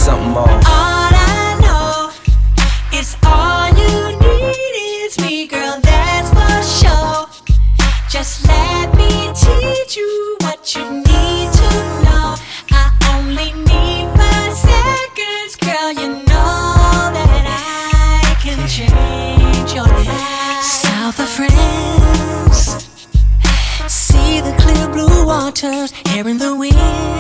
something more. All I know is all you need is me, girl, that's for sure. Just let me teach you what you need to know. I only need 5 seconds, girl, you know that I can change your life. South of France, see the clear blue waters, hair in the wind.